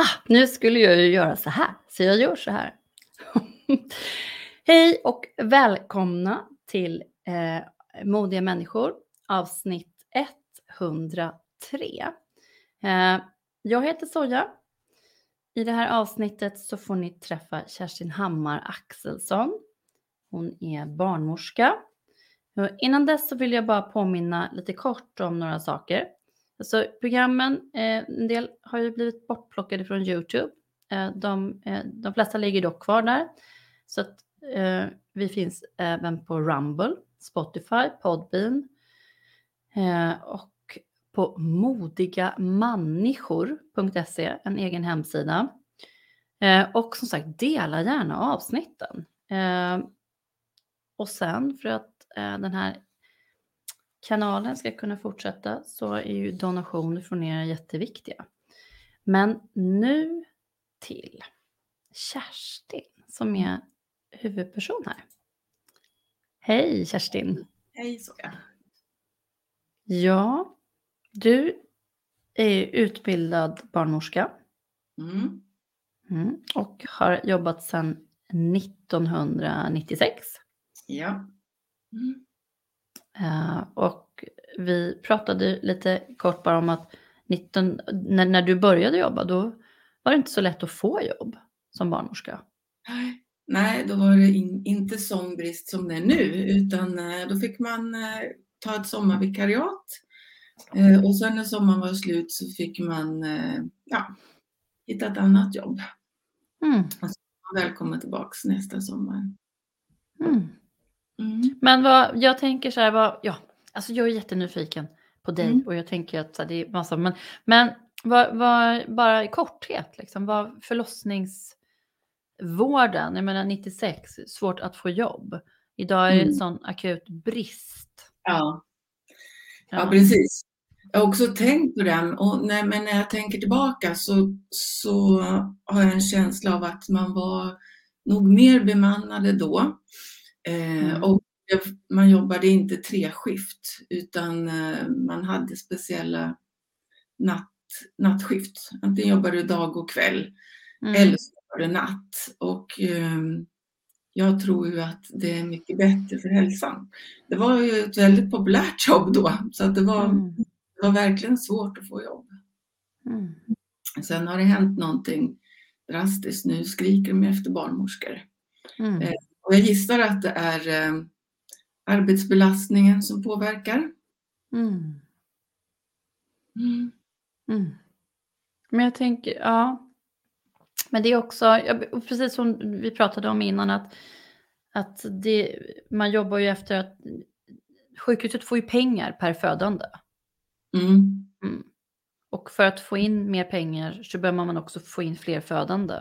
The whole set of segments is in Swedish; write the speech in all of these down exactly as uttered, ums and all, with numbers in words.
Nu skulle jag ju göra så här, så jag gör så här. Hej och välkomna till eh, Modiga människor, avsnitt etthundratre. Eh, jag heter Soja. I det här avsnittet så får ni träffa Kerstin Hammar Axelsson. Hon är barnmorska. Och innan dess så vill jag bara påminna lite kort om några saker. Alltså programmen, eh, en del har ju blivit bortplockade från YouTube. Eh, de, eh, de flesta ligger dock kvar där. Så att eh, vi finns även på Rumble, Spotify, Podbean eh, och på modigamänniskor punkt se, en egen hemsida. Eh, och som sagt, dela gärna avsnitten. Eh, och sen för att eh, den här kanalen ska kunna fortsätta så är ju donationer från er jätteviktiga. Men nu till Kerstin som är huvudperson här. Hej Kerstin. Hej Soja. Ja, du är utbildad barnmorska. Mm. Mm, och har jobbat sedan nittonhundranittiosex. Ja. Mm. Uh, och vi pratade lite kort bara om att nitton, när, när du började jobba då var det inte så lätt att få jobb som barnmorska. Nej, då var det in, inte sån brist som det är nu, utan eh, då fick man eh, ta ett sommarvikariat eh, och sen när sommaren var slut så fick man eh, ja, hitta ett annat jobb. Mm. Alltså, välkommen tillbaks nästa sommar. Mm. Mm. Men vad, jag tänker så här, vad, ja, alltså jag är jättenyfiken på dig Mm. och jag tänker att så här, det är massa, men, men vad, vad, bara i korthet, liksom, vad förlossningsvården, jag menar nittiosex, svårt att få jobb. Idag är det en Mm. sån akut brist. Ja. Ja, Ja. precis. Jag har också tänkt på den och när, men när jag tänker tillbaka så, så har jag en känsla av att man var nog mer bemannade då. Eh, Mm. och man jobbade inte treskift utan eh, man hade speciella natt, nattskift. Antingen jobbade du dag och kväll Mm. eller så var det natt. Och eh, jag tror ju att det är mycket bättre för hälsan. Det var ju ett väldigt populärt jobb då så att det var, Mm. det var verkligen svårt att få jobb. Mm. Sen har det hänt någonting drastiskt. Nu skriker de efter barnmorskor. Mm. Eh, och jag gissar att det är eh, arbetsbelastningen som påverkar. Mm. Mm. Mm. Men jag tänker, ja. Men det är också, precis som vi pratade om innan, att, att det, man jobbar ju efter att sjukhuset får ju pengar per födande. Mm. Mm. Och för att få in mer pengar så behöver man också få in fler födande.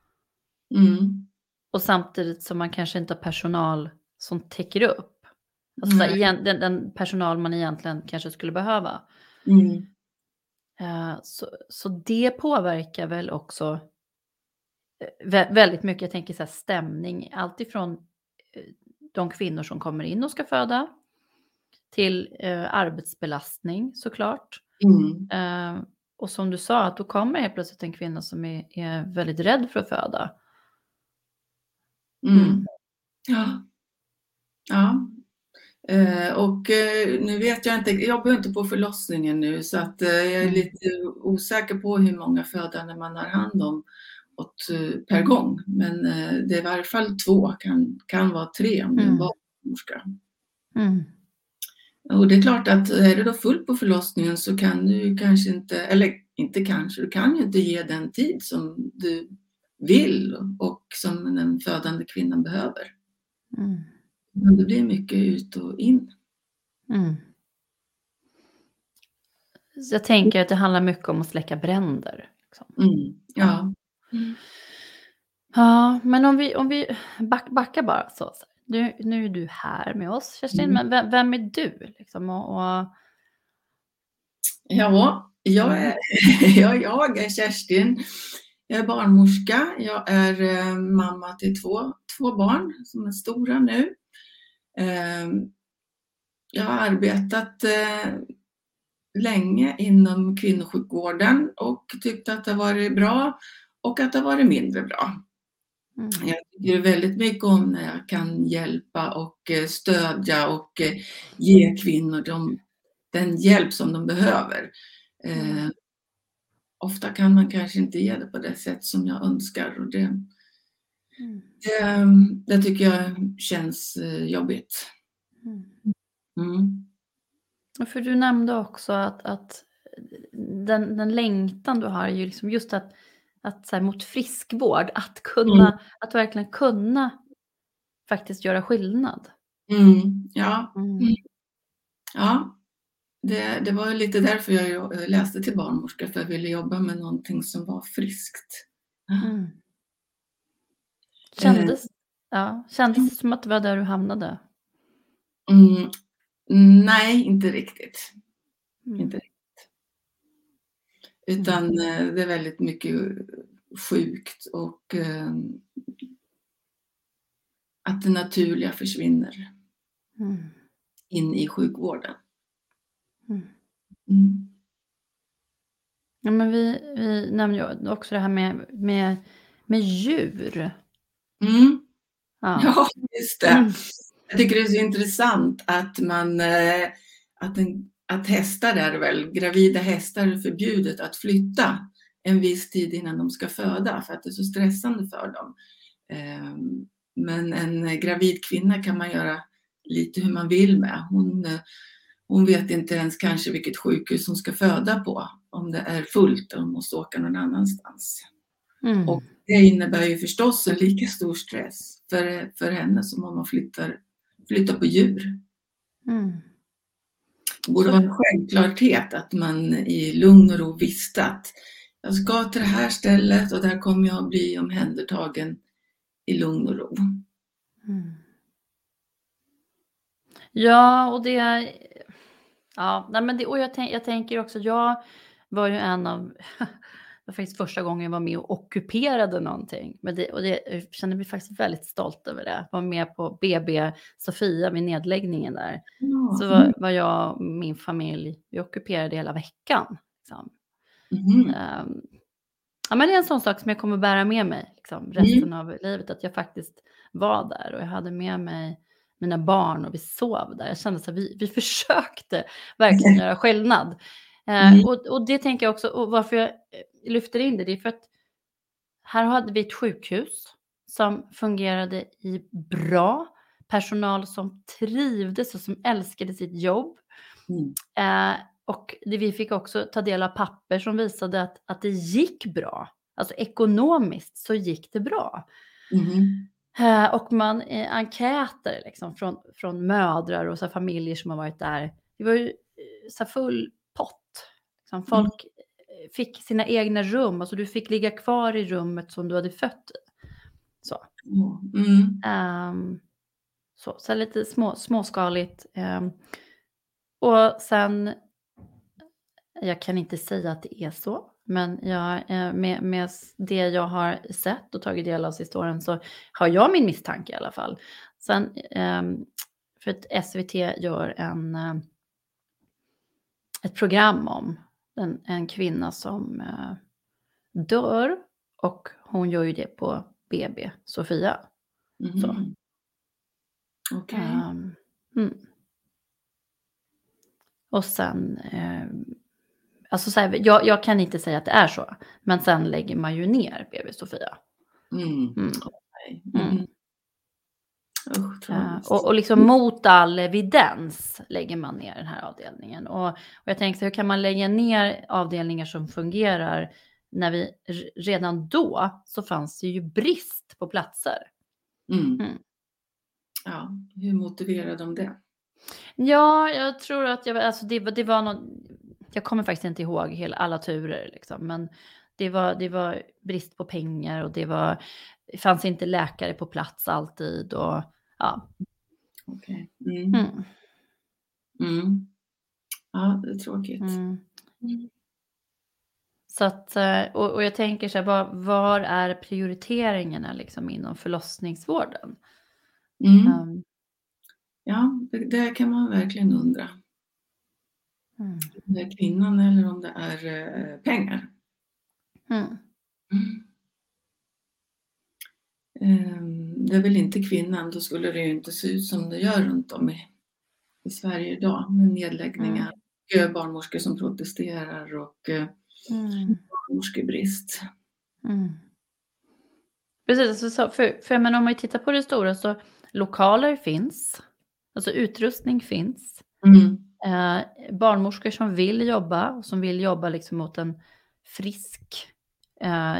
Mm. Och samtidigt som man kanske inte har personal som täcker upp. Alltså så igen, den, den personal man egentligen kanske skulle behöva. Mm. Uh, så, så det påverkar väl också uh, vä- väldigt mycket. Jag tänker så här, stämning. Allt ifrån uh, de kvinnor som kommer in och ska föda. Till uh, arbetsbelastning såklart. Mm. Uh, och som du sa, att då kommer helt plötsligt en kvinna som är, är väldigt rädd för att föda. Mm. Mm. Ja. Ja. Eh, och eh, nu vet jag inte, jag jobbar inte på förlossningen nu så att eh, jag är Mm. lite osäker på hur många födande man har hand om åt, eh, per gång. Men eh, det är i varje fall två, kan, kan vara tre om det är en Mm. barnmorska. Mm. Och det är klart att är det då fullt på förlossningen så kan du kanske inte, eller inte kanske, du kan ju inte ge den tid som du vill och som den födande kvinnan behöver. Mm. Men det blir mycket ut och in. Mm. Så jag tänker att det handlar mycket om att släcka bränder. Liksom. Mm. Ja. Mm. Ja, men om vi, om vi back, backar bara så. så. Nu, nu är du här med oss, Kerstin, Mm. men vem, vem är du? Liksom, och, och... Ja, jag är, ja, jag är Kerstin. Jag är barnmorska. Jag är eh, mamma till två, två barn som är stora nu. Eh, jag har arbetat eh, länge inom kvinnosjukvården och tyckte att det var bra och att det har varit mindre bra. Mm. Jag tycker väldigt mycket om när jag kan hjälpa och eh, stödja och eh, ge kvinnor de, den hjälp som de behöver. Eh, Mm. ofta kan man kanske inte ge det på det sätt som jag önskar och det, Mm. det, det tycker jag känns eh, jobbigt. Mm. Mm. Och för du nämnde också att, att den, den längtan du har är ju liksom just att, att så här, mot friskvård, att kunna, Mm. att verkligen kunna faktiskt göra skillnad. Mm. Ja. Mm. Ja. Det, det var lite därför jag läste till barnmorska, för jag ville jobba med någonting som var friskt. Mm. Eh, Kändes, ja, kändes det som att det var där du hamnade? mm, nej, inte riktigt. Mm. Inte riktigt. Utan eh, det är väldigt mycket sjukt och eh, att det naturliga försvinner Mm. in i sjukvården. Mm. Mm. Ja, men vi, vi nämnde ju också det här med, med, med djur. Mm. Ja. Ja, just det. Mm. Jag tycker det är så intressant att man eh, att, en, att hästar är väl, gravida hästar är förbjudet att flytta en viss tid innan de ska föda för att det är så stressande för dem. Eh, men en gravid kvinna kan man göra lite hur man vill med. Hon, eh, hon vet inte ens kanske vilket sjukhus hon ska föda på, om det är fullt och hon måste åka någon annanstans. Mm. Och det innebär ju förstås en lika stor stress för, för henne som om man flyttar, flyttar på djur. Mm. Det borde Så- vara en självklarhet att man i lugn och ro visste att jag ska till det här stället och där kommer jag att bli omhändertagen i lugn och ro. Mm. Ja, och det är... Ja, nej, men det, och jag, tänk, jag tänker också, jag var ju en av... Det var faktiskt första gången jag var med och ockuperade någonting. Men det, och det, jag kände mig faktiskt väldigt stolt över det. Jag var med på B B Sofia vid nedläggningen där. Ja. Så var, var jag och min familj, vi ockuperade hela veckan. Liksom. Mhm. Um, ja, men det är en sån sak som jag kommer bära med mig liksom, resten av livet. Att jag faktiskt var där och jag hade med mig mina barn och vi sov där. Jag kände att vi, vi försökte verkligen göra skillnad. Eh, Mm. och, och det tänker jag också, och varför jag eh, lyfter in det, det är för att här hade vi ett sjukhus som fungerade i bra, personal som trivdes och som älskade sitt jobb. Mm. Eh, och det, vi fick också ta del av papper som visade att, att det gick bra. Alltså ekonomiskt så gick det bra. Mhm. Eh, och man eh, enkäter liksom, från, från mödrar och så här, familjer som har varit där. Det var ju eh, så här, full pott. Liksom, folk eh, fick sina egna rum. Alltså du fick ligga kvar i rummet som du hade fött i. Så. Ja. Mm. Ehm, så, så här lite små, småskaligt. Ehm, och sen, jag kan inte säga att det är så. Men jag, eh, med, med det jag har sett och tagit del av historien så har jag min misstanke i alla fall. Sen, ehm, för att S V T gör en, eh, ett program om en, en kvinna som eh, dör. Och hon gör ju det på B B Sofia. Så. Mhm. Okej. Ehm, mm. Och sen, eh, alltså så här, jag, jag kan inte säga att det är så. Men sen lägger man ju ner B B Sofia. Mm. Mm. Okej. Mm. Mhm. Usch, Ja, tragiskt. och, och liksom mot all evidens lägger man ner den här avdelningen. Och, och jag tänkte, hur kan man lägga ner avdelningar som fungerar när vi r- redan då så fanns det ju brist på platser. Mm. Mm. Ja, hur motiverar de det? Ja, jag tror att jag, alltså det, var- det var någon, jag kommer faktiskt inte ihåg hela, alla turer liksom, men det var, det var brist på pengar och det var, det fanns inte läkare på plats alltid och ja. Okej. Mm. Mm. Mm. Ja, det är tråkigt. Mm. Mm. Så att, eh, och, och jag tänker så här, var, var är prioriteringarna liksom inom förlossningsvården? Mm. Um, Ja, det, det kan man verkligen undra. mm, Om det är kvinnan eller om det är eh, pengar. mm. Mm. Ehm, det är väl inte kvinnan, då skulle det ju inte se ut som det gör runt om i, i Sverige idag med nedläggningar. Mm. Och barnmorskor som protesterar och eh, Mm. barnmorskebrist. Mm. Precis, alltså, så- för, för men om man tittar på det stora så lokaler finns, alltså utrustning finns. Mm. Eh, barnmorskor som vill jobba och som vill jobba liksom mot en frisk eh,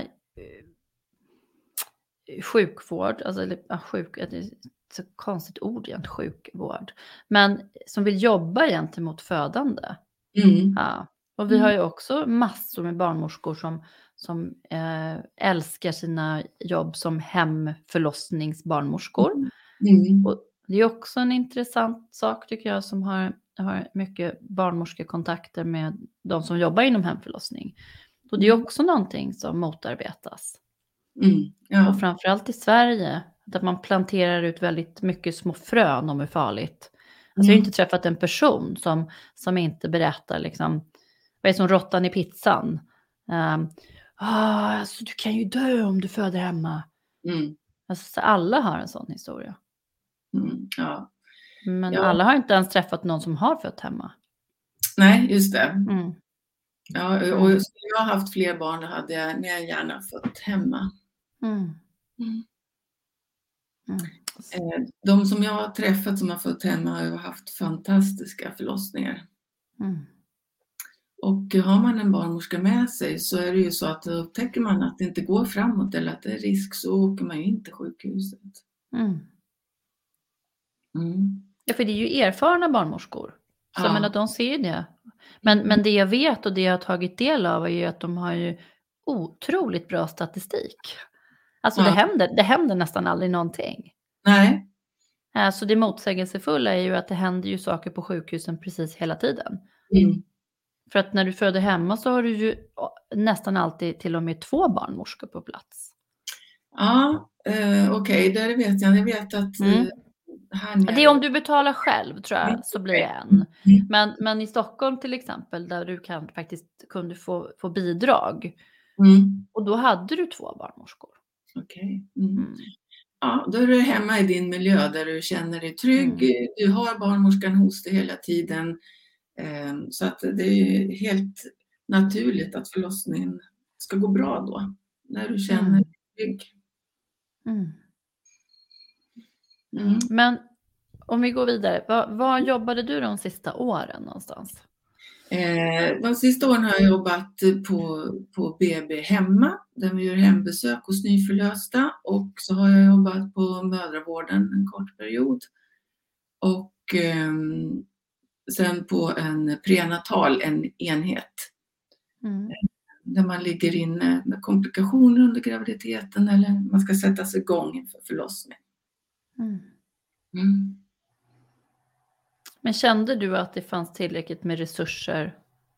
sjukvård, alltså eller, ja, sjuk, det är ett så konstigt ord igen, sjukvård, men som vill jobba gentemot födande. Mm. Ja. Och vi har ju också massor med barnmorskor som, som eh, älskar sina jobb som hemförlossningsbarnmorskor. Mm. Och det är också en intressant sak tycker jag som har, har mycket barnmorskekontakter med de som jobbar inom hemförlossning. Och det är också någonting som motarbetas. Mm. Ja. Och framförallt i Sverige, där man planterar ut väldigt mycket små frön om hur farligt. Alltså jag har Mm. inte träffat en person som, som inte berättar liksom, vad är det som råttan i pizzan? Um, ah, alltså du kan ju dö om du föder hemma. Mm. Alltså så alla har en sån historia. Mm. Ja. Men Ja. alla har inte ens träffat någon som har fött hemma. Nej, just det. Mm. Ja, och Mm. skulle jag haft fler barn då hade jag mer gärna fått hemma. Mm. Mm. Mm. Eh, De som jag har träffat som har fått hemma har ju haft fantastiska förlossningar. Mm. Och har man en barnmorska med sig så är det ju så att upptäcker man att det inte går framåt eller att det är risk så åker man ju in till sjukhuset. Mm. Mm. Ja, för det är ju erfarna barnmorskor. Så Ja. jag menar, de ser ju det. Men, men det jag vet och det jag har tagit del av är ju att de har ju otroligt bra statistik. Alltså Ja. det, händer, det händer nästan aldrig någonting. Nej. Eh, Så det motsägelsefulla är ju att det händer ju saker på sjukhusen precis hela tiden. Mm. För att när du föder hemma så har du ju nästan alltid till och med två barnmorskor på plats. Ja, eh, okej, okay, det vet jag. Jag vet att Mm. eh, här nere... Det är om du betalar själv tror jag så blir det en. Mm. Men, men i Stockholm till exempel där du kan faktiskt kunde få, få bidrag. Mm. Och då hade du två barnmorskor. Okej. Okay. Mm. Mm. Ja, då är du hemma i din miljö där du känner dig trygg. Mm. Du har barnmorskan hos dig hela tiden. Eh, så att det är helt naturligt att förlossningen ska gå bra då. När du känner Mm. dig trygg. Mm. Mm. Men om vi går vidare, vad, vad jobbade du de sista åren någonstans? Eh, de sista åren har jag jobbat på, på B B hemma där vi gör hembesök hos nyförlösta och så har jag jobbat på mödravården en kort period och eh, sen på en prenatal, en enhet Mm. där man ligger inne med komplikationer under graviditeten eller man ska sättas igång inför förlossning. Mm. Mm. Men kände du att det fanns tillräckligt med resurser?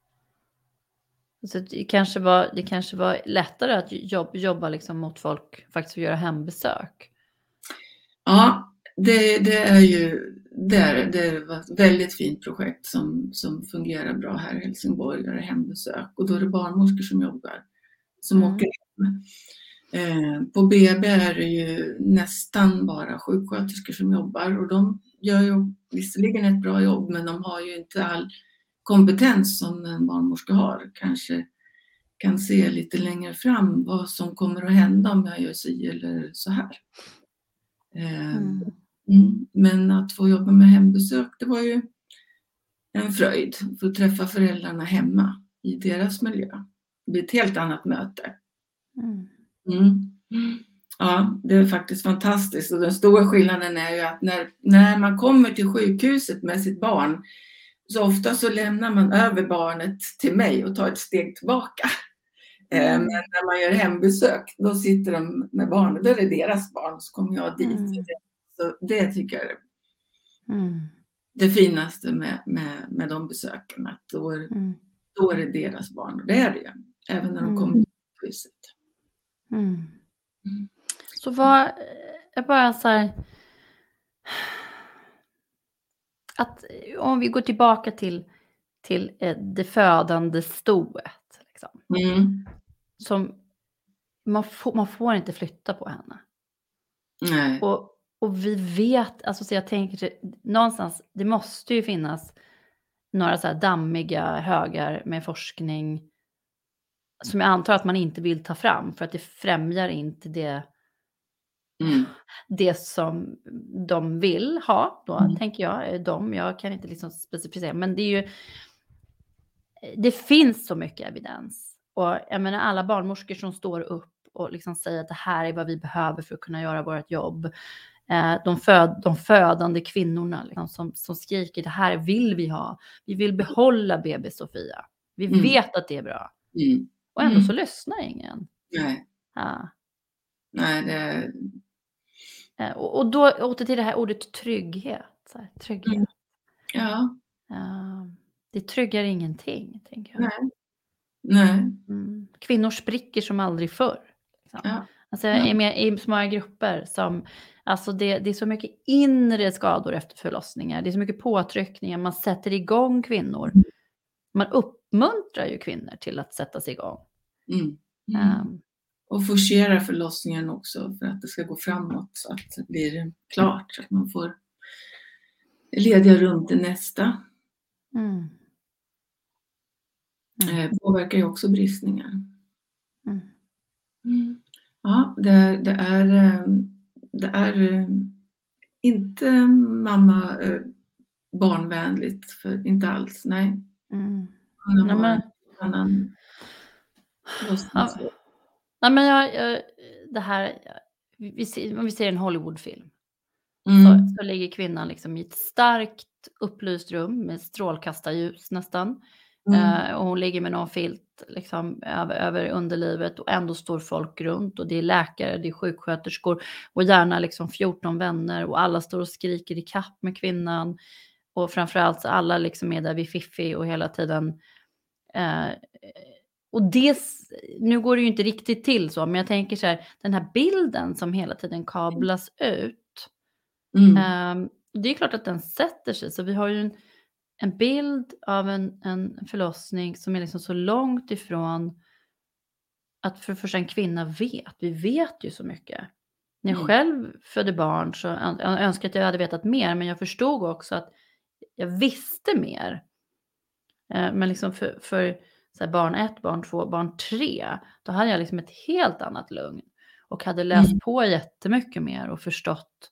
Så det, kanske var, det kanske var lättare att jobb, jobba liksom mot folk, faktiskt göra hembesök? Ja, det, det är ju det är, det är ett väldigt fint projekt som, som fungerar bra här i Helsingborg, där det är hembesök. Och då är det barnmorskor som jobbar, som Mm. åker hem. Eh, på B B är det ju nästan bara sjuksköterskor som jobbar och de gör ju visserligen ett bra jobb men de har ju inte all kompetens som en barnmorska har. Kanske kan se lite längre fram vad som kommer att hända om jag gör si eller så här. Eh, Mm. mm, men att få jobba med hembesök, det var ju en fröjd för att träffa föräldrarna hemma i deras miljö. Det blir ett helt annat möte. Mm. Mm. Ja, det är faktiskt fantastiskt och den stora skillnaden är ju att när, när man kommer till sjukhuset med sitt barn så ofta så lämnar man över barnet till mig och tar ett steg tillbaka. Mm. Men när man gör hembesök då sitter de med barnet, då är det deras barn så kommer jag dit. Mm. Så det tycker jag är Mm. det finaste med, med, med de besöken, att då är, Mm. då är det deras barn och det är det ju, även när de Mm. kommer till sjukhuset. Mm. Mm. Så vad, jag bara så här, att om vi går tillbaka till, till det födande stoet, liksom, Mm. som man får, man får inte flytta på henne. Nej. Och, och vi vet, alltså så jag tänker till, någonstans, det måste ju finnas några så här dammiga högar med forskning som jag antar att man inte vill ta fram för att det främjar inte det, Mm. det som de vill ha då, Mm. tänker jag. eh, De, jag kan inte liksom specificera, men det är ju, det finns så mycket evidens. Och jag menar alla barnmorskor som står upp och liksom säger att det här är vad vi behöver för att kunna göra vårt jobb. Eh, de, föd, de födande kvinnorna liksom, som, som skriker det här vill vi ha. Vi vill behålla B B Sofia. Vi Mm. vet att det är bra. Mm. Och ändå Mm. så lyssnar ingen. Nej. Ja. Nej, det... Eh, och, och då åter till det här ordet trygghet. Så här, trygghet. Mm. Ja. Eh, det tryggar ingenting, tänker jag. Nej. Nej. Mm. Kvinnor spricker som aldrig förr. Liksom. Ja. Alltså jag är med i så många grupper som, alltså det, det är så mycket inre skador efter förlossningar. Det är så mycket påtryckningar. Man sätter igång kvinnor. Man uppmuntrar ju kvinnor till att sätta sig igång. Mm. Mm. Um, Och forcera förlossningen också för att det ska gå framåt så att det blir klart. Så att man får lediga rum till nästa. mm, Mm. Eh, påverkar ju också bristningar. mm. Mm. Ja, det, det är, det är inte mamma barnvänligt, för inte alls, nej. Mm. Han Nej, har men, en annan ja, nej, men jag, jag, det här, vi, vi ser, om vi ser en Hollywoodfilm. Mm. Så, så ligger kvinnan liksom i ett starkt upplyst rum med strålkastarljus nästan. Mm. Uh, och hon ligger med någon filt liksom, över, över underlivet och ändå står folk runt och det är läkare, det är sjuksköterskor och gärna liksom fjorton vänner och alla står och skriker i kapp med kvinnan och framförallt så alla liksom är där vid fiffi och hela tiden uh, och det, nu går det ju inte riktigt till så, men jag tänker så här, den här bilden som hela tiden kablas ut. Mm. Um, det är klart att den sätter sig. Så vi har ju en, en bild av en, en förlossning som är liksom så långt ifrån att för första en kvinna vet. Vi vet ju så mycket. När jag Mm. själv födde barn så jag önskar att jag hade vetat mer. Men jag förstod också att jag visste mer. Uh, men liksom för, för så här, barn ett, barn två, barn tre. Då hade jag liksom ett helt annat lugn. Och hade läst Mm. på jättemycket mer och förstått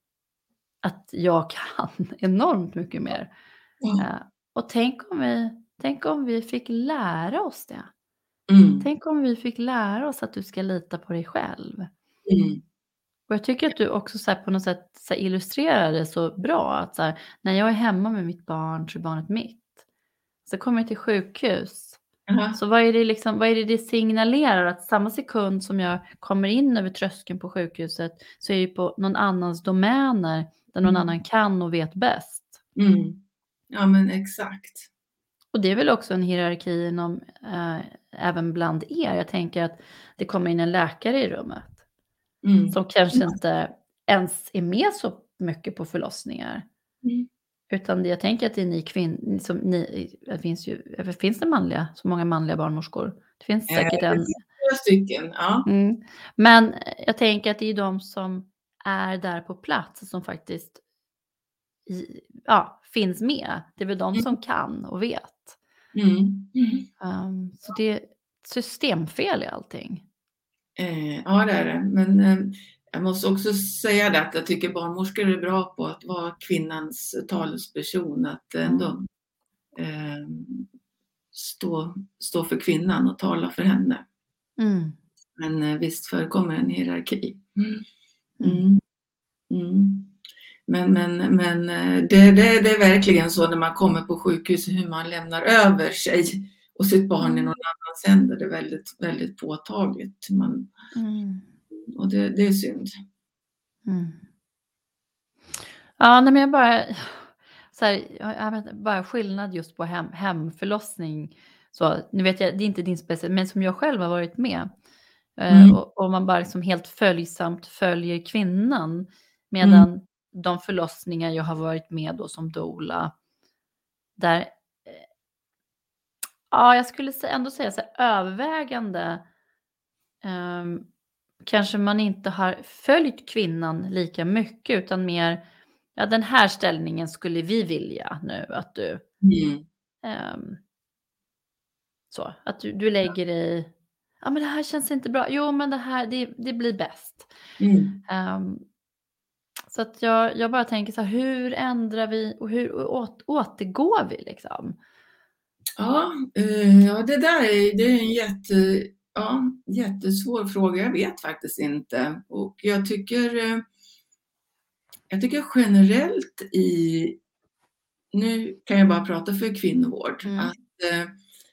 att jag kan enormt mycket mer. Ja. Uh, och tänk om, vi, tänk om vi fick lära oss det. Mm. Tänk om vi fick lära oss att du ska lita på dig själv. Mm. Och jag tycker att du också så här, på något sätt så här, illustrerar det så bra. Att så här, när jag är hemma med mitt barn så är barnet mitt. Så kommer jag till sjukhus. Aha. Så vad är, det liksom, vad är det det signalerar? Att samma sekund som jag kommer in över tröskeln på sjukhuset så är jag på någon annans domäner. Där någon Mm. annan kan och vet bäst. Mm. Ja, men exakt. Och det är väl också en hierarki inom, äh, även bland er. Jag tänker att det kommer in en läkare i rummet. Mm. Som kanske inte ens är med så mycket på förlossningar. Mm. Utan det, jag tänker att det är ni kvinnor, som ni, det finns ju, finns det manliga, så många manliga barnmorskor? Det finns säkert Eh, en. Några stycken, ja. Mm. Men jag tänker att det är de som är där på plats som faktiskt i, ja, finns med. Det är väl de Mm. som kan och vet. Mm. Mm. Um, så det är ett systemfel i allting. Eh, ja, det är det. Men eh, jag måste också säga det att jag tycker barnmorskor är bra på att vara kvinnans talesperson. Att ändå eh, stå, stå för kvinnan och tala för henne. Mm. Men eh, visst förekommer en hierarki. Mm. Mm. Mm. Men, men, men eh, det, det, det är verkligen så när man kommer på sjukhus hur man lämnar över sig och sitt barn i någon annans händer. Det är väldigt, väldigt påtagligt. Man, Mm. och det, det är synd. Mm. Ja, nej, men jag bara, så här, jag vet, bara skillnad just på hem, hemförlossning. Så, nu vet jag, det är inte din speciell, men som jag själv har varit med. Mm. Eh, och, och man bara liksom helt följsamt följer kvinnan. Medan Mm. de förlossningar jag har varit med då som doula. Där, eh, ja, jag skulle ändå säga så här, övervägande. Um, kanske man inte har följt kvinnan lika mycket utan mer, ja den här ställningen skulle vi vilja nu att du, Mm. ehm, så, att du, du lägger dig, ja men det här känns inte bra, jo men det här, det, det blir bäst. Mm. Ehm, så att jag, jag bara tänker så här, hur ändrar vi och hur åt, återgår vi liksom? Ja, eh, ja, det där är, det är en jätte, ja, jättesvår fråga. Jag vet faktiskt inte. Och jag tycker, eh, jag tycker generellt i, nu kan jag bara prata för kvinnovård, Mm. att eh,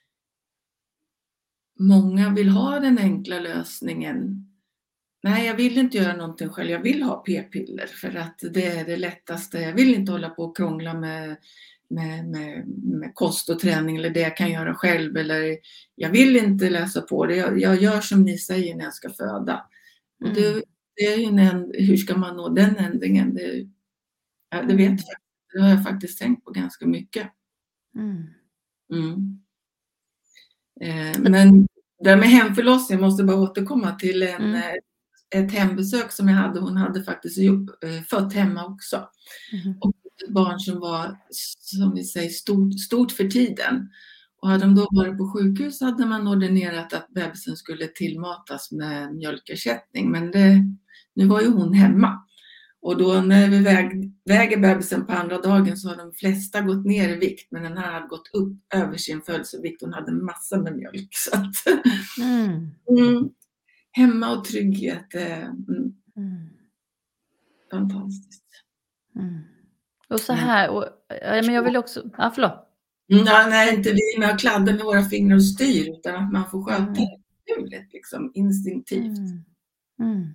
många vill ha den enkla lösningen. Nej, jag vill inte göra någonting själv. Jag vill ha p-piller för att det är det lättaste. Jag vill inte hålla på och krångla med, med, med, med kost och träning eller det jag kan göra själv. Eller jag vill inte läsa på det. Jag, jag gör som ni säger när jag ska föda. Och det, Mm. det är ju en, hur ska man nå den ändringen? Det, ja, det vet jag. Det har jag faktiskt tänkt på ganska mycket. Mm. Mm. Eh, men det med hemförlossning, jag måste bara återkomma till en, Mm. ett hembesök som jag hade. Hon hade faktiskt jobb, eh, fött hemma också. Mm. Och ett barn som var, som vi säger, stort, stort för tiden. Och hade de då varit på sjukhus hade man ordinerat att bebisen skulle tillmatas med mjölkersättning. Men det, nu var ju hon hemma. Och då när vi väg, väger bebisen på andra dagen så har de flesta gått ner i vikt. Men den här hade gått upp över sin födelsevikt. Hon hade massor med mjölk. Så att, Mm. mm, hemma och trygghet. Mm, Mm. fantastiskt. Mm. Och så här, och, ja, men jag vill också, ja förlåt. Mm, nej, inte vi med att kladda med våra fingrar och styr utan att man får sköta Mm. det naturligt, liksom, instinktivt. Mm. Mm.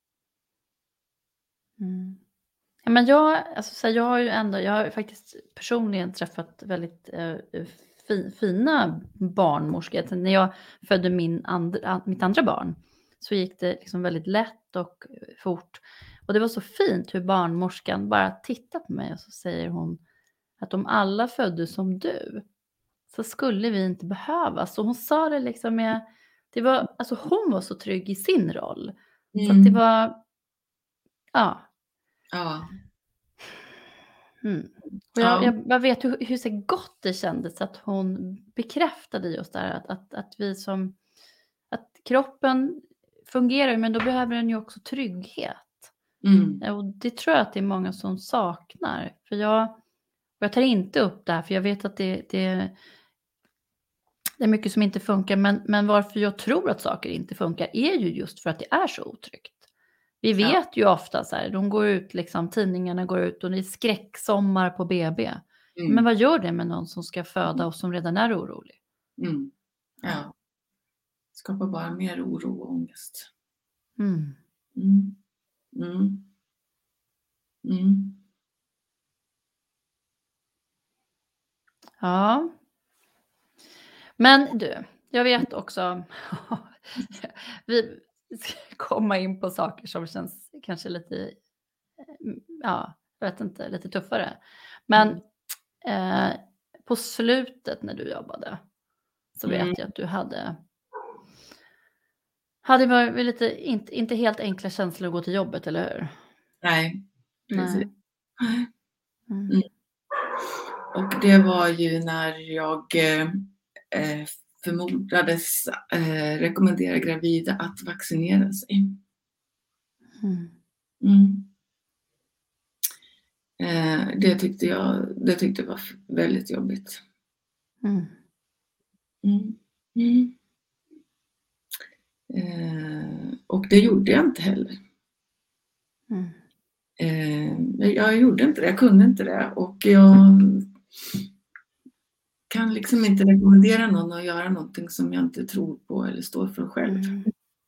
Mm. Ja, men jag, alltså, så här, jag har ju ändå, jag har faktiskt personligen träffat väldigt eh, fi, fina barnmorskor. När jag födde min andra, mitt andra barn så gick det liksom väldigt lätt och fort. Och det var så fint hur barnmorskan bara tittar på mig och så säger hon att om alla föddes som du så skulle vi inte behövas. Och hon sa det liksom med, det var, alltså hon var så trygg i sin roll. Mm. Så att det var, ja. Ja. Mm. Och jag, Ja. jag, jag vet hur, hur så gott det kändes att hon bekräftade just det här, att, att, att vi som, att kroppen fungerar men då behöver den ju också trygghet. Mm. Och det tror jag att det är många som saknar. För jag, och jag tar inte upp det här för jag vet att det, det, det är mycket som inte funkar. Men, men varför jag tror att saker inte funkar är ju just för att det är så otryggt. Vi vet ja. ju ofta så här, de går ut liksom, tidningarna går ut och det är skräcksommar på B B. Mm. Men vad gör det med någon som ska föda och som redan är orolig? Mm. Ja. Skapar bara mer oro och ångest. Mm. Mm. Mm. Mm. Ja. Men du, jag vet också, vi ska komma in på saker som känns kanske lite, ja, jag vet inte, lite tuffare. Men eh, på slutet när du jobbade så vet mm. jag att du hade, hade varit lite, inte, inte helt enkla känslor att gå till jobbet, eller hur? Nej, precis. Nej. Mm. Mm. Och det var ju när jag eh, förmodades eh, rekommendera gravida att vaccinera sig. Mm. Mm. Eh, det tyckte jag det tyckte jag var väldigt jobbigt. Mm. Mm. Mm. Eh, och det gjorde jag inte heller. Mm. Eh, jag gjorde inte det, jag kunde inte det. Och jag kan liksom inte rekommendera någon att göra någonting som jag inte tror på eller står för själv. Mm.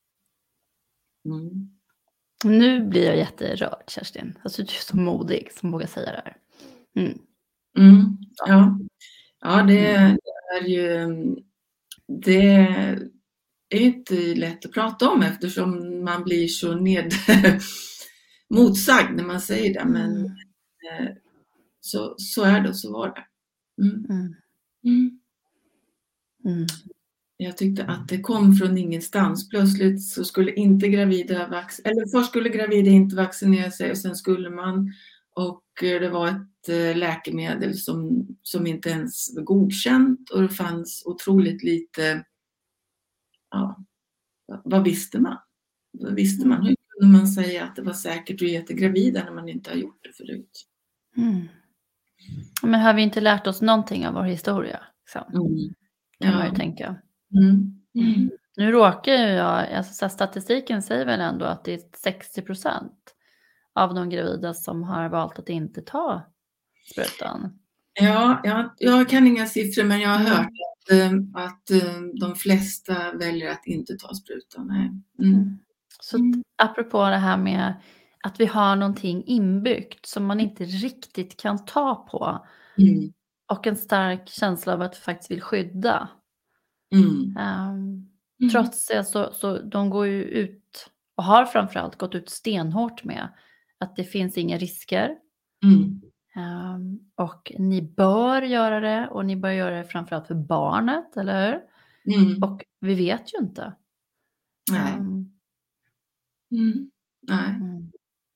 Mm. Nu blir jag jätterörd, Kerstin. Alltså du är så modig som vågar säga det här. Mm. Mm. Ja. Ja, det är ju det är inte lätt att prata om eftersom man blir så ned motsagd när man säger det. Men mm. så, så är det och så var det. Mm. Mm. Mm. Mm. jag tyckte att det kom från ingenstans. Plötsligt så skulle inte gravida vax eller först skulle gravida inte vaccinera sig och sen skulle man. Och det var ett eh, läkemedel som, som inte ens var godkänt och det fanns otroligt lite, ja, vad visste man? Vad visste man? Hur kunde man säga att det var säkert att ge till gravida när man inte har gjort det förut? Mm. Men har vi inte lärt oss någonting av vår historia? Så, Mm. kan man Ja. ju tänka. Mm. Mm. Nu råkar ju jag, alltså så här, statistiken säger väl ändå att det är sextio procent av de gravida som har valt att inte ta sprutan. Ja, jag, jag kan inga siffror men jag har Mm. hört att, eh, att eh, de flesta väljer att inte ta sprutan. Nej. Mm. Mm. Så Mm. apropå det här med att vi har någonting inbyggt som man inte riktigt kan ta på Mm. och en stark känsla av att vi faktiskt vill skydda. Mm. Um, Mm. trots det så, så de går ju ut och har framförallt gått ut stenhårt med att det finns inga risker. Mm. Um, och ni bör göra det och ni bör göra det framförallt för barnet, eller hur? Mm. Och vi vet ju inte. Nej. Um, Mm. Nej. mm.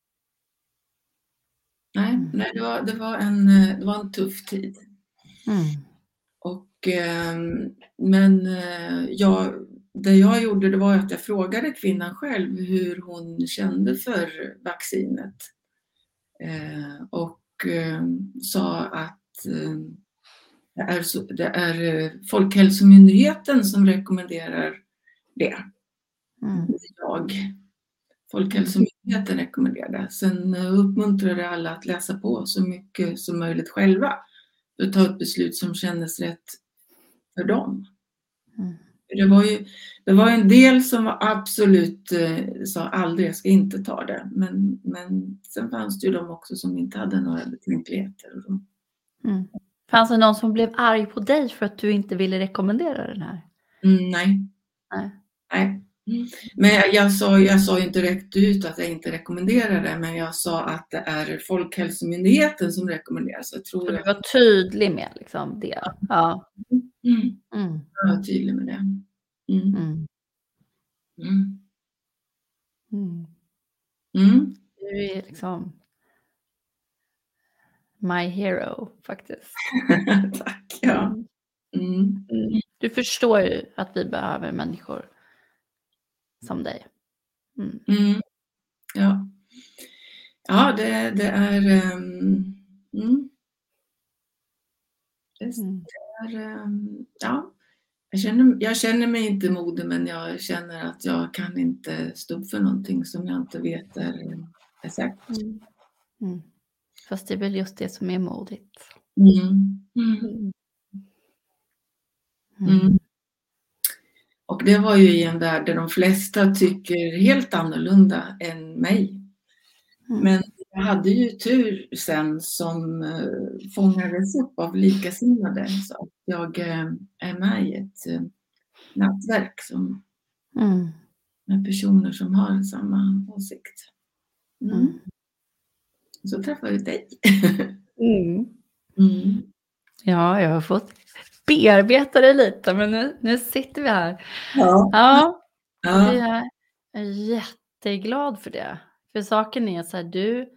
Nej. Mm. Nej, det var, det var en, eh, det var en tuff tid. Mm. Och, eh, men eh, jag, det jag gjorde det var att jag frågade kvinnan själv hur hon kände för vaccinet. Eh, och eh, sa att eh, det är, så, det är eh, Folkhälsomyndigheten som rekommenderar det. Mm. Jag. Folkhälsomyndigheten rekommenderar det. Sen eh, uppmuntrade alla att läsa på så mycket som möjligt själva. För att ta ett beslut som kändes rätt för dem. Mm. Det var ju det var en del som var absolut eh, sa aldrig, jag ska inte ta det. Men, men sen fanns det ju de också som inte hade några betänkligheter. Mm. Fanns det någon som blev arg på dig för att du inte ville rekommendera den här? Mm, nej. Nej. Nej. Men jag, jag, sa, jag sa ju inte rätt ut att jag inte rekommenderar det, men jag sa att det är Folkhälsomyndigheten som rekommenderar. Så jag tror Så du att var tydlig med liksom det? Ja. mm, Mm. jag var tydlig med det. Mm. Mm. Mm. Mm. Mm. Du är liksom my hero faktiskt. Tack, ja. Mm. Mm. Mm. Du förstår ju att vi behöver människor som dig. Mm. Mm. Ja. Ja, det, det är... Um, mm. Det Mm. är um, ja. Jag känner, jag känner mig inte modig, men jag känner att jag kan inte stå upp för någonting som jag inte vet är, är säkert. Mm. Mm. Fast det är väl just det som är modigt. Mm. Mm. Mm. Mm. Mm. Och det var ju i en värld där de flesta tycker helt annorlunda än mig. Mm. Men jag hade ju tur sen som uh, fångades upp av likasinnade. Så att jag uh, är med i ett uh, nätverk som, Mm. med personer som har samma åsikt. Mm. Mm. Så träffade jag dig. Mm. Mm. Ja, jag har fått bearbeta det lite, men nu, nu sitter vi här. Ja. Ja, Ja. jag är jätteglad för det. För saken är så här, du...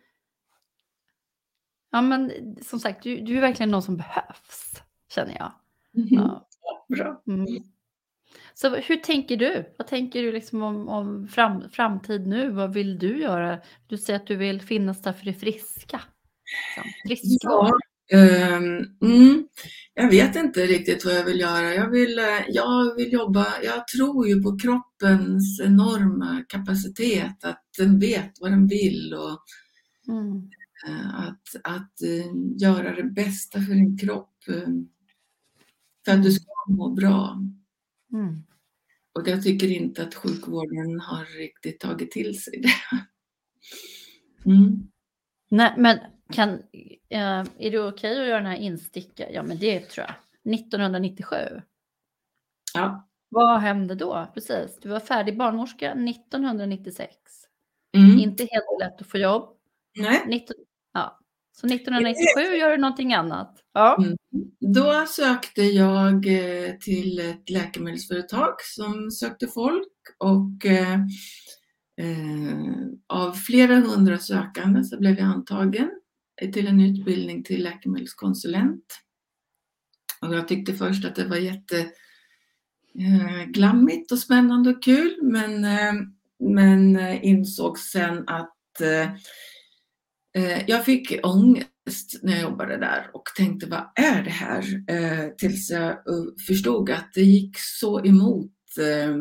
Ja, men som sagt, du, du är verkligen någon som behövs, känner jag. Mhm. Ja. Bra. Mm. Så hur tänker du? Vad tänker du liksom om, om fram, framtid nu? Vad vill du göra? Du säger att du vill finnas där för det friska. Liksom. Friskvård. Ja, um, mm, jag vet inte riktigt vad jag vill göra. Jag vill, eh, jag vill jobba, jag tror ju på kroppens enorma kapacitet, att den vet vad den vill och Mm. eh, att, att eh, göra det bästa för din kropp eh, för att du ska må bra. Mm. Och jag tycker inte att sjukvården har riktigt tagit till sig det. Mm. Nej, men kan, eh, är det okej att göra den här insticka? Ja, men det tror jag. nittonhundranittiosju. Ja. Vad hände då? Precis. Du var färdig barnmorska nittonhundranittiosex. Mm. Inte helt lätt att få jobb. Nej. nitton, ja. Så nittonhundranittiosju gör du någonting annat? Ja. Mm. Då sökte jag eh, till ett läkemedelsföretag som sökte folk och eh, eh, av flera hundra sökande så blev jag antagen till en utbildning till läkemedelskonsulent. Och jag tyckte först att det var jätte eh, glammigt och spännande och kul, men, eh, men eh, insåg sen att eh, eh, jag fick ångest när jag jobbade där och tänkte, vad är det här? Eh, tills jag eh, förstod att det gick så emot eh,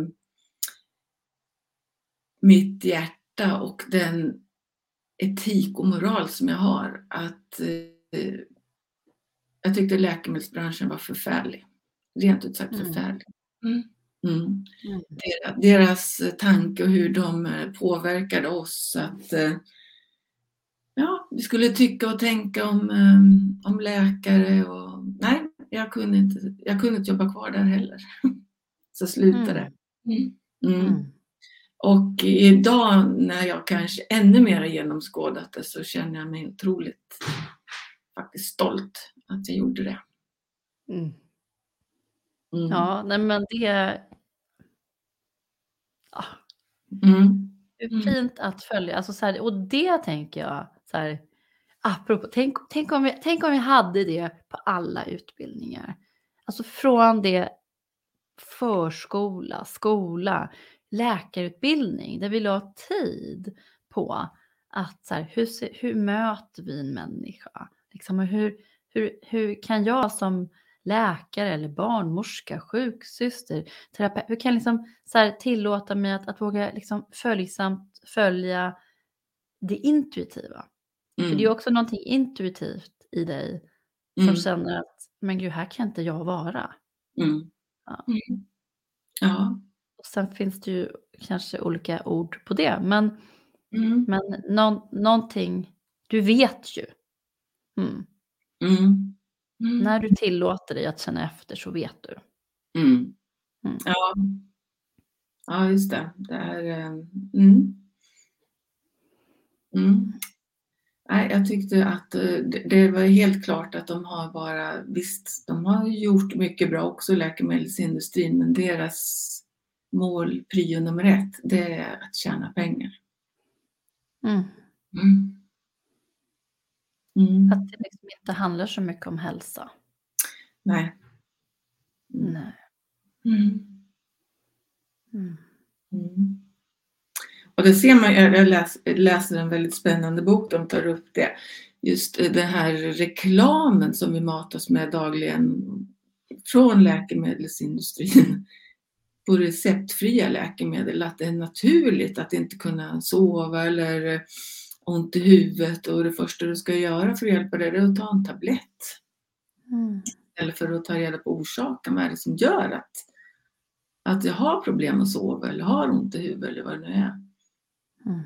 mitt hjärta och den etik och moral som jag har, att eh, jag tyckte läkemedelsbranschen var förfärlig. Rent ut sagt Mm. förfärlig. Mm. Mm. Mm. Deras, deras tanke och hur de eh, påverkade oss att eh, ja, vi skulle tycka och tänka om, eh, om läkare och nej, jag kunde inte, jag kunde inte jobba kvar där heller. Så slutade det. Mm. Mm. Mm. Mm. Och idag när jag kanske ännu mer har genomskådat det så känner jag mig otroligt faktiskt stolt att jag gjorde det. Mm. Mm. Ja, nej men det ja, Mm. det är Mm. fint att följa. Alltså så här, och det tänker jag så här, apropå, tänk, tänk, om vi, tänk om vi hade det på alla utbildningar. Alltså från det förskola, skola, läkarutbildning, där vi la tid på att så här, hur, se- hur möter vi en människa? Liksom, och hur, hur, hur kan jag som läkare eller barnmorska, sjuksyster, terapeut, hur kan jag liksom, så här, tillåta mig att, att våga liksom, följsamt följa det intuitiva? För det är Mm. också någonting intuitivt i dig som Mm. känner att, men gud, här kan inte jag vara. Mm. Ja. Mm. Ja. Och sen finns det ju kanske olika ord på det. Men, Mm. men någon, någonting, du vet ju. Mm. Mm. Mm. När du tillåter dig att känna efter så vet du. Mm. Mm. Ja. Ja, just det. Det är, eh, mm. Mm. Nej, jag tyckte att eh, det, det var helt klart att de har bara, visst, de har gjort mycket bra också, läkemedelsindustrin, men deras mål, prio nummer ett, det är att tjäna pengar. Mm. Mm. Mm. Att det liksom inte handlar så mycket om hälsa. Nej. Mm. Nej. Mm. Mm. Mm. Och det ser man, jag läs, läser en väldigt spännande bok, de tar upp det. Just den här reklamen som vi matas med dagligen från läkemedelsindustrin på receptfria läkemedel, att det är naturligt att inte kunna sova eller ont i huvudet och det första du ska göra för att hjälpa dig är att ta en tablett. Mm. Eller för att ta reda på orsaken, vad är det som gör att, att jag har problem att sova eller har ont i huvudet eller vad det nu är. Mm.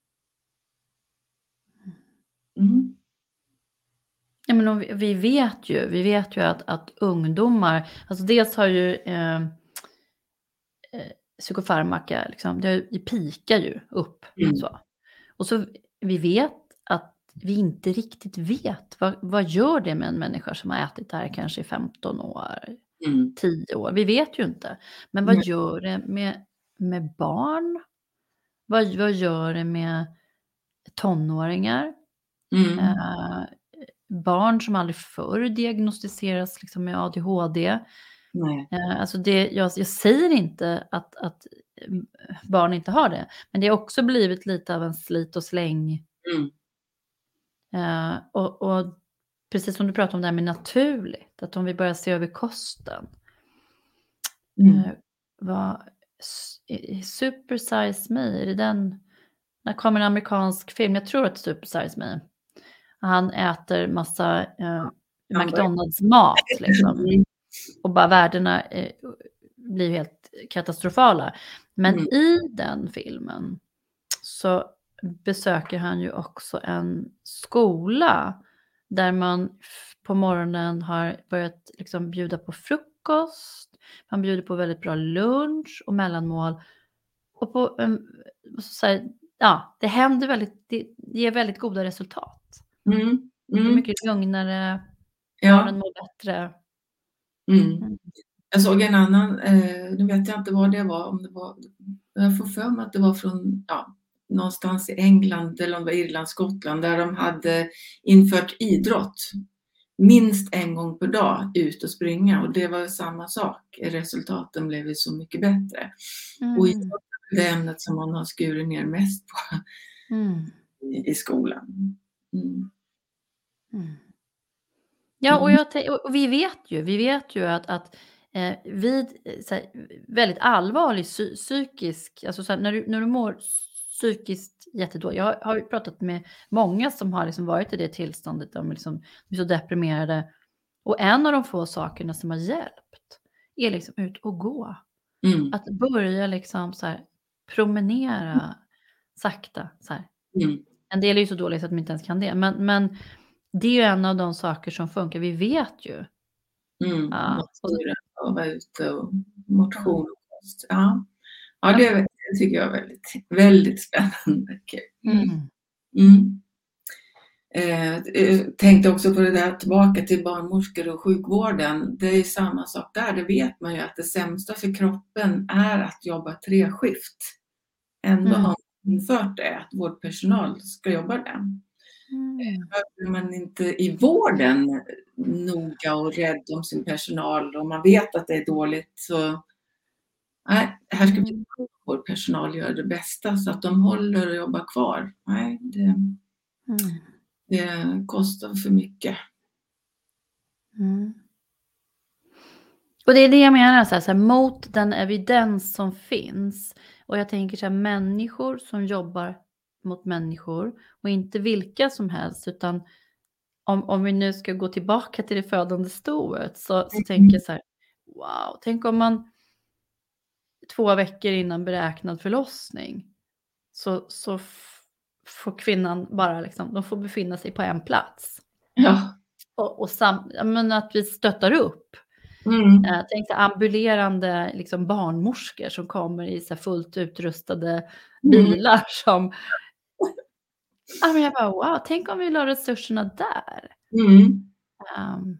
Mm. Ja, men och vi, vi vet ju, vi vet ju att, att ungdomar, alltså dels har ju eh, eh, psykofarmaka, liksom, det, har ju- det pikar ju upp. Mm. Så. Och så vi vet att vi inte riktigt vet vad, vad gör det med en människa som har ätit det här kanske i femton år, Mm. tio år. Vi vet ju inte. Men vad Nej. gör det med, med barn? Vad, vad gör det med tonåringar? Mm. Eh, barn som aldrig förr diagnostiseras liksom med A D H D. Nej. Eh, alltså det, jag, jag säger inte att, att mm, barn inte har det. Men det har också blivit lite av en slit och släng. Mm. Eh, och, och precis som du pratade om det här med naturligt. Att om vi börjar se över kosten. Mm. Eh, vad, s- i- Super Size Me, är det den? När kommer en amerikansk film? Jag tror att det är Super Size Me. Han äter massa eh, McDonalds-mat liksom. Mm. Och bara värdena eh, blir helt katastrofala. Men Mm. i den filmen så besöker han ju också en skola där man f- på morgonen har börjat liksom bjuda på frukost. Man bjuder på väldigt bra lunch och mellanmål. Och på, um, så här, ja, det händer väldigt, det ger väldigt goda resultat. Mm. Det är Mm. mycket lugnare, barnen Ja. mår bättre. Mm. Mm. Jag såg en annan, eh, nu vet jag inte vad det var, om det var, jag får för mig att det var från, ja, någonstans i England eller om det var Irland, Skottland, där de hade infört idrott minst en gång per dag ut och springa, och det var samma sak. Resultaten blev ju så mycket bättre. Och Mm. idrott är det ämnet som man har skurit ner mest på Mm. i, i skolan. Mm. Mm. Ja, och, Mm. jag, tän- och och vi vet ju, vi vet ju att, att eh, vid eh, så här, väldigt allvarlig psy- psykisk, alltså så här, när, du, när du mår psykiskt jättedåligt. Jag har, har ju pratat med många som har liksom varit i det tillståndet, de liksom, de är så deprimerade. Och en av de få sakerna som har hjälpt är liksom ut och gå. Mm. Att börja liksom så här, promenera sakta. Så här. Mm. En del är ju så dåligt att de inte ens kan det. Men, men det är ju en av de saker som funkar. Vi vet ju. Mm. Ja, och, Naturen och vara ute och motion och kost. Ja. Ja, det, det tycker jag är väldigt, väldigt spännande. Mm. mm, Mm. Eh, eh, tänkte också på det där, tillbaka till barnmorskor och sjukvården. Det är samma sak där. Det vet man ju att det sämsta för kroppen är att jobba treskift. Ändå Mm. har man infört det, att vårdpersonal ska jobba där. mm, Är man inte i vården noga och rädd om sin personal och man vet att det är dåligt, så nej, här ska mm, vår personal göra det bästa så att de håller och jobbar kvar. Nej, det, mm, det kostar för mycket. mm. Och det är det jag menar, så här, så här, mot den evidens som finns. Och jag tänker så här, människor som jobbar mot människor. Och inte vilka som helst, utan om, om vi nu ska gå tillbaka till det födande stoet. Så, så tänker jag så här, wow, tänk om man två veckor innan beräknad förlossning. Så, så f- får kvinnan bara liksom, de får befinna sig på en plats. Ja. Och, och sam, jag menar att vi stöttar upp. Mm. Eh, tänk så ambulerande liksom barnmorskor som kommer i så fullt utrustade bilar som... Ja, men jag bara, wow, tänk om vi la resurserna där. Mm. Um,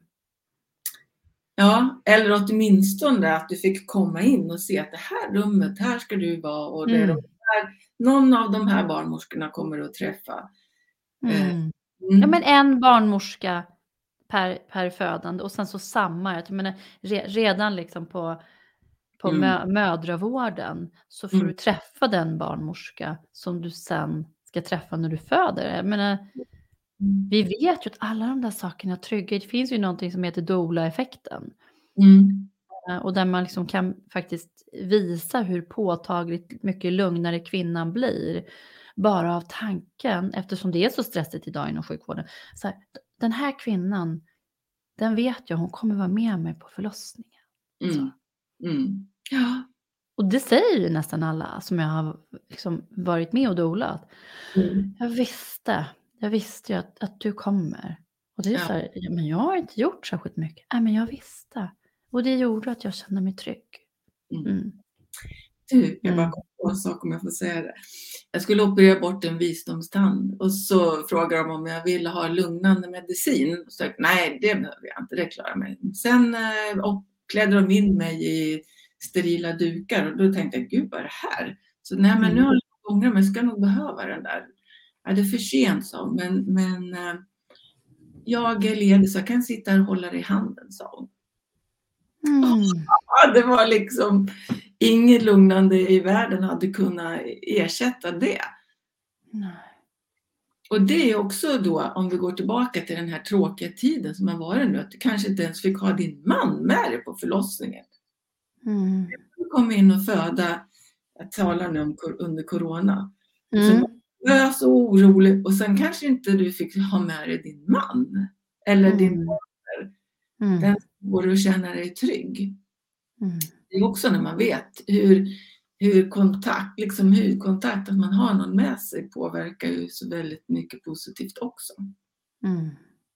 Ja, eller åtminstone att du fick komma in och se att det här rummet, här ska du vara och det är mm, de här, någon av de här barnmorskorna kommer du att träffa. Eh, mm. Ja, Mm. men en barnmorska per, per födande och sen så samma. Jag menar, re, redan liksom på, på Mm. mö, mödravården så får Mm. du träffa den barnmorska som du sen ska träffa när du föder. Jag menar, vi vet ju att alla de där sakerna trygga. Det finns ju någonting som heter doula-effekten. Mm. Eh, Och där man liksom kan faktiskt visa hur påtagligt mycket lugnare kvinnan blir. Bara av tanken, eftersom det är så stressigt idag inom sjukvården. Så här, den här kvinnan, den vet jag, hon kommer vara med mig på förlossningen. Mm. Mm. Ja. Och det säger ju nästan alla som jag har liksom varit med och doulat. Mm. Jag visste, jag visste ju att, att du kommer. Och det är Ja. så här, ja, men jag har inte gjort särskilt mycket. Nej, men jag visste. Och det gjorde att jag kände mig trygg. Mm. Mm. Du, jag bara Mm. kom på en sak om jag får säga det. Jag skulle operera bort en visdomstand och så frågade de om jag ville ha lugnande medicin. Så jag, nej, det behöver jag inte, det klarar mig. Sen eh, och klädde de in mig i sterila dukar och då tänkte jag, gud vad är det här? Så nej, men nu har jag ångrat mig, ska nog behöva den där. Ja, det är för sent, så, men, men eh, jag är ledig så jag kan sitta här och hålla dig i handen, sa hon. Mm. Ja, det var liksom inget lugnande i världen hade kunnat ersätta det. Nej. Och det är också då, om vi går tillbaka till den här tråkiga tiden som har varit nu, att du kanske inte ens fick ha din man med dig på förlossningen. Mm. Du kom in och föda, jag talar nu om kor- under corona. Mm. Så var jag så orolig och sen kanske inte du fick ha med dig din man eller din Mm. partner. Mm. Den går du att känna dig trygg. Mm. Det är också när man vet hur, hur kontakt, liksom hudkontakt, att man har någon med sig påverkar ju så väldigt mycket positivt också. Mm.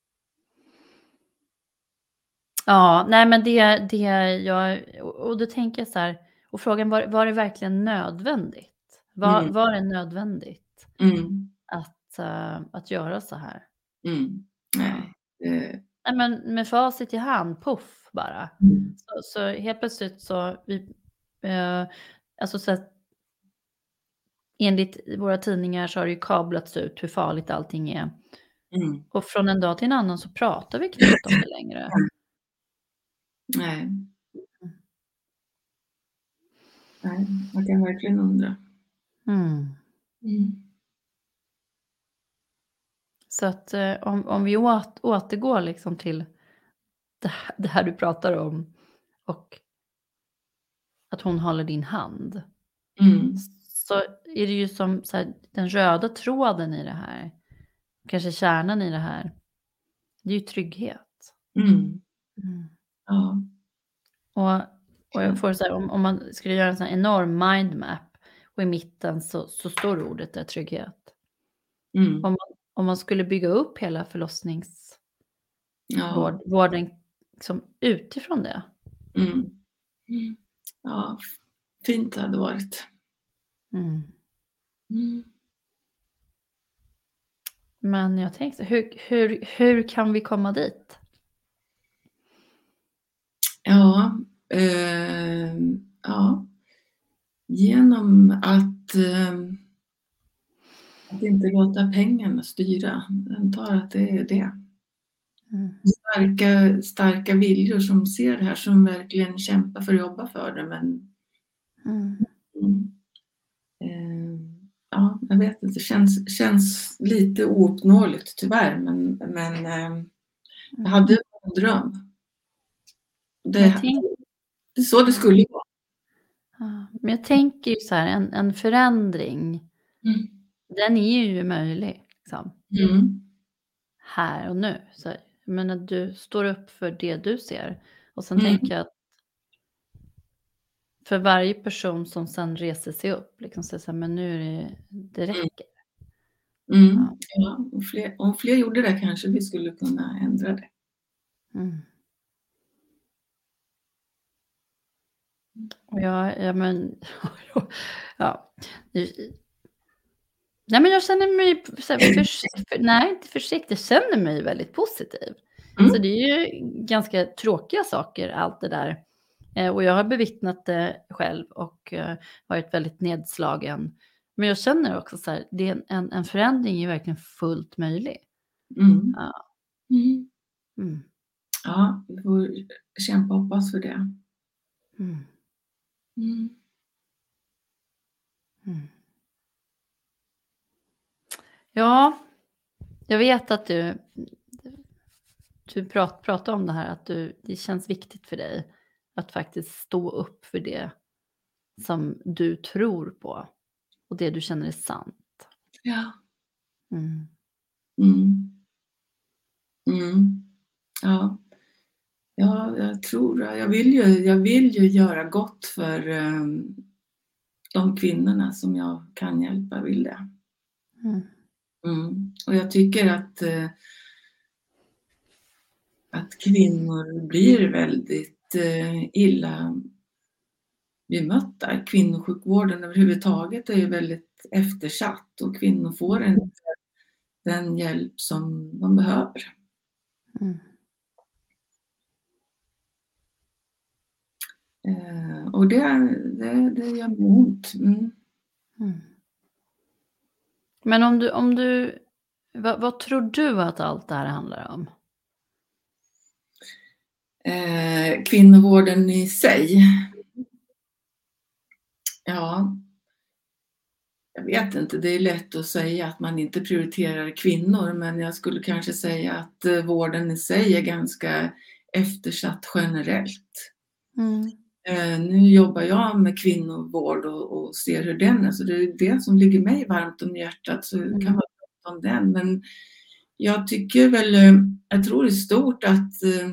Ja, nej men det, det jag, och då tänker jag så här, och frågan var, var det verkligen nödvändigt? Var, Mm. var det nödvändigt Mm. att, uh, att göra så här? Mm. Nej. Ja. Eh, Nej, men med facit i hand, puff bara. mm. Så, så helt plötsligt så, vi, eh, alltså så att enligt våra tidningar så har det ju kablats ut hur farligt allting är. Mm. Och från en dag till en annan så pratar vi knappt om det längre. Nej. Nej, man kan verkligen undra. Mm. Mm. Så att eh, om, om vi åt, återgår liksom till det, här- det här du pratar om och att hon håller din hand. Mm. Så är det ju som så här, den röda tråden i det här, kanske kärnan i det här, det är ju trygghet. Mm. Mm. Ja. Och, och jag får så här, om, om man skulle göra en sån här enorm mindmap och i mitten så, så står ordet där, trygghet. Mm. Om man, om man skulle bygga upp hela förlossningsvården Ja. vården liksom utifrån det. Mm. Mm. Ja, fint det hade varit. Mm. Mm. Men jag tänkte, hur, hur, hur kan vi komma dit? Ja, eh, ja. Genom att, eh, att inte låta pengarna styra. Jag antar att det är det. Mm. Starka, starka viljor som ser det här, som verkligen kämpar för att jobba för det. Men, Mm. mm, eh, ja, jag vet inte, det känns, känns lite ouppnåeligt tyvärr. Men, men eh, jag hade en dröm. Men jag Det, tänk, det är så det skulle vara. ja, men jag tänker ju så här, en, en förändring, Mm. den är ju möjlig liksom, Mm. här och nu. Så, här, jag menar, du står upp för det du ser. Och sen Mm. tänker jag att för varje person som sen reser sig upp, liksom säger så här, men nu är det, det räcker. Mm. Ja. Ja, om, fler, om fler gjorde det kanske vi skulle kunna ändra det. Mm. Och jag, ja men, ja. Nej, men jag känner mig så här försiktig, för, nej inte försiktig, jag känner mig väldigt positiv. Mm. Så det är ju ganska tråkiga saker allt det där. Eh, och jag har bevittnat det själv och eh, varit väldigt nedslagen. Men jag känner också så här, det är en, en, en förändring är verkligen fullt möjlig. Mm. Ja. Mm. Mm. Ja, vi får kämpa och hoppas för det. Mm. Mm. Mm. Ja, jag vet att du, du prat, pratar om det här, att du, det känns viktigt för dig att faktiskt stå upp för det som du tror på och det du känner är sant. Ja. Mm. Mm. Mm. Ja. Ja, jag tror jag vill ju, jag vill ju göra gott för um, de kvinnorna som jag kan hjälpa, vill det. Mm. Mm. Och jag tycker att uh, att kvinnor blir väldigt uh, illa bemötta. Kvinnosjukvården överhuvudtaget är ju väldigt eftersatt och kvinnor får inte den hjälp som de behöver. Mm. Eh, och det, det, det gör mig ont. Mm. Mm. Men om du, om du vad, vad tror du att allt det här handlar om? Eh, kvinnovården i sig. Ja, jag vet inte, det är lätt att säga att man inte prioriterar kvinnor, men jag skulle kanske säga att eh, vården i sig är ganska eftersatt generellt. Mm. Eh, nu jobbar jag med kvinnovård och, och ser hur den är, så det är det som ligger mig varmt om hjärtat, så Mm. kan man prata om den. Men jag tycker väl, eh, jag tror i stort att eh,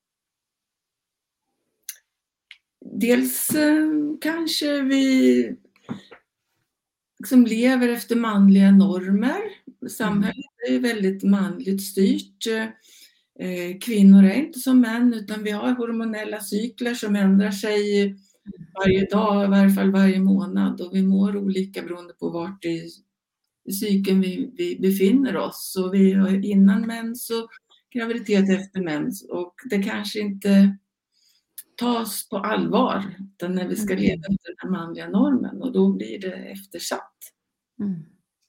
dels eh, kanske vi liksom lever efter manliga normer. Samhället är ju väldigt manligt styrt. Eh, kvinnor är inte som män, utan vi har hormonella cykler som ändrar sig varje dag, i varje fall varje månad, och vi mår olika beroende på vart i cykeln vi, vi befinner oss. Så vi har innan mens och graviditet efter mens. Och det kanske inte tas på allvar utan när vi ska Mm. leva efter den manliga normen. Och då blir det eftersatt. Mm.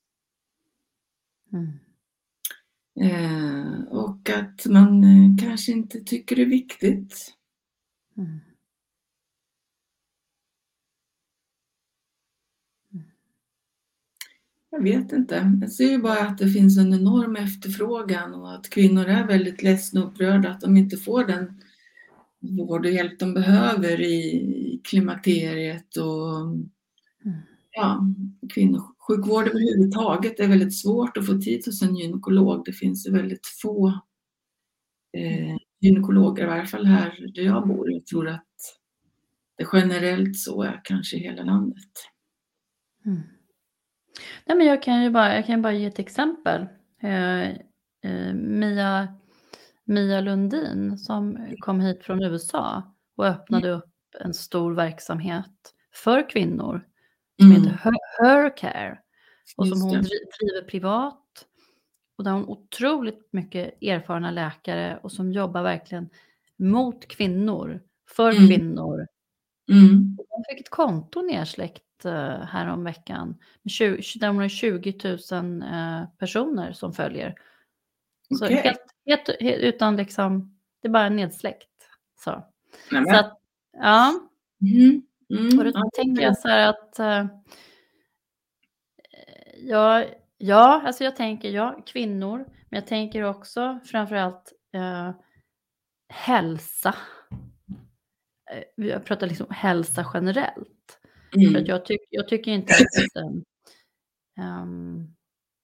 Mm. Eh, och att man eh, kanske inte tycker det är viktigt. Mm. Jag vet inte. Jag ser ju bara att det finns en enorm efterfrågan och att kvinnor är väldigt ledsna och upprörda att de inte får den vård och hjälp de behöver i klimakteriet och Mm. ja, kvinnosjukvård överhuvudtaget är väldigt svårt att få tid hos en gynekolog. Det finns ju väldigt få eh, gynekologer, i varje fall här där jag bor. Jag tror att det generellt så är kanske i hela landet. Mm. Nej, men jag kan ju bara, jag kan bara ge ett exempel. Eh, eh, Mia, Mia Lundin som kom hit från U S A och öppnade upp en stor verksamhet för kvinnor som Mm, heter Her, Her Care och som just hon det. dri- driver privat. Och där har hon otroligt mycket erfarna läkare och som jobbar verkligen mot kvinnor, för Mm, kvinnor. mm, Hon fick ett konto nersläckt eh, här om veckan. Med tjugo, där hon har tjugo tusen eh, personer som följer. Så okej. helt, helt, helt utan liksom, det är bara nedsläckt. Så, Nämen. så att, ja. Mm, Och mm, då ja, tänker jag så här att, eh, ja, ja, alltså jag tänker, ja, kvinnor, men jag tänker också framförallt eh, hälsa. Eh, Vi pratar liksom hälsa generellt. För att mm, jag, tyck, jag tycker inte att ehm, ehm,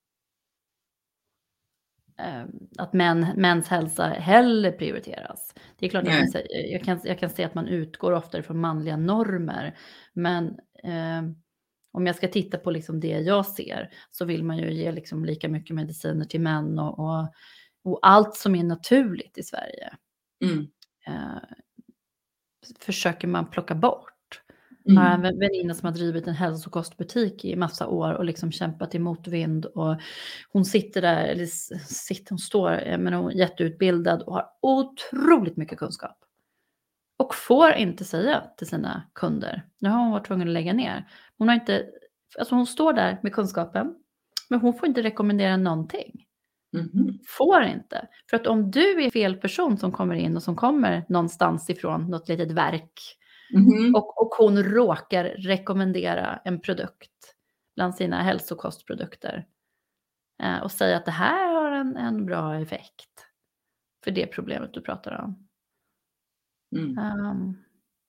ehm, att män, mäns hälsa heller prioriteras. Det är klart att nej, man, säger- jag, kan, jag kan se att man utgår oftare från manliga normer. Men ehm, om jag ska titta på liksom det jag ser så vill man ju ge liksom lika mycket mediciner till män och, och, och allt som är naturligt i Sverige mm, eh, försöker man plocka bort. Jag har mm, en väninna som har drivit en hälsokostbutik i massa år och liksom kämpat i motvind och hon sitter där, eller s- sitter, hon står, eh, men hon är jätteutbildad och har otroligt mycket kunskap. Och får inte säga till sina kunder, nu har hon varit tvungen att lägga ner. Hon har inte, alltså hon står där med kunskapen, men hon får inte rekommendera någonting. mhm, Får inte. För att om du är fel person som kommer in och som kommer någonstans ifrån något litet verk mhm, och, och hon råkar rekommendera en produkt bland sina hälsokostprodukter eh, och säga att det här har en, en bra effekt för det problemet du pratar om. mm, Um,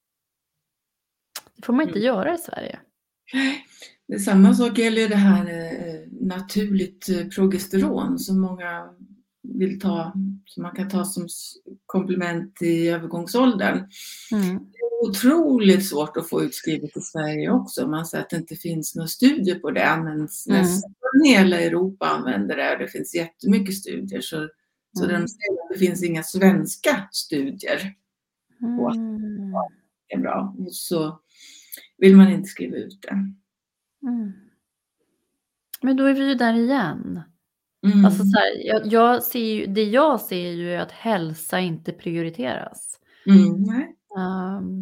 det får man inte mm. göra i Sverige. Det är samma sak gäller ju det här eh, naturligt eh, progesteron som många vill ta, som man kan ta som s- komplement i övergångsåldern. Mm. Det är otroligt svårt att få utskrivet i Sverige också. Man säger att det inte finns några studier på det, men Mm. nästan hela Europa använder det och det finns jättemycket studier. Så, så de Mm. säger att det finns inga svenska studier på att Mm. det är bra. Och så vill man inte skriva ut det. Mm. Men då är vi ju där igen. Mm. Alltså så här, jag, jag ser ju, det jag ser ju är att hälsa inte prioriteras. Mm, nej. Um,